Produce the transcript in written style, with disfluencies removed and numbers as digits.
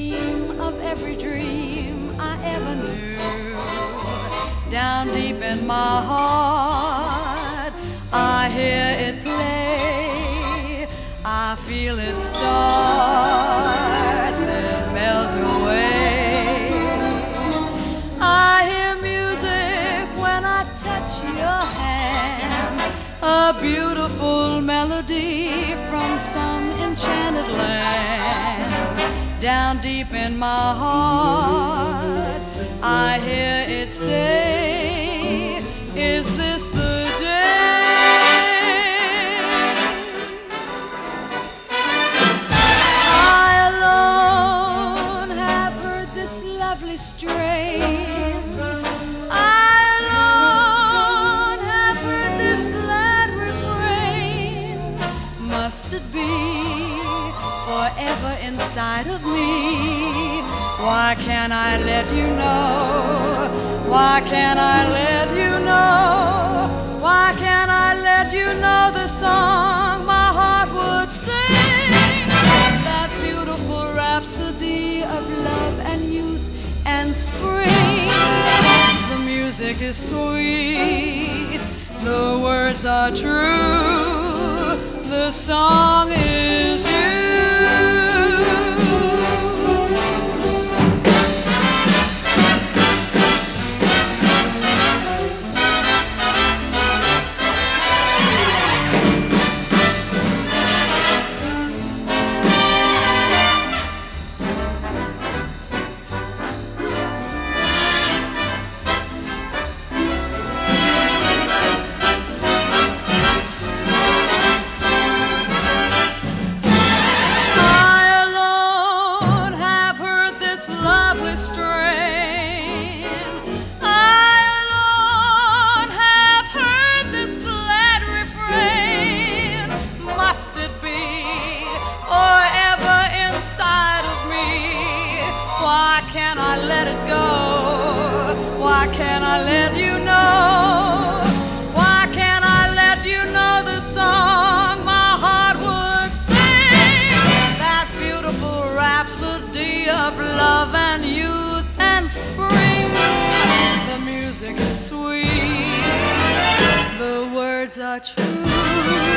theme of every dream I ever knew. Down deep in my heart, I hear it play. I feel it start, then melt away. I hear music when I touch your hand, a beautiful melody from some enchanted land. Down deep in my heart, I hear it say, is this the day? I alone have heard this lovely strain. I alone have heard this glad refrain. Must it be forever inside of me? Why can't I let you know? Why can't I let you know? Why can't I let you know the song my heart would sing? That beautiful rhapsody of love and youth and spring. The music is sweet, the words are true, the song is you. Lovely strain. I alone have heard this glad refrain. Must it be forever inside of me? Why can't I let it go? Why can't I let you know? Why can't I let you know the song my heart would sing? That beautiful rhapsody of love and youth and spring. The music is sweet, the words are true.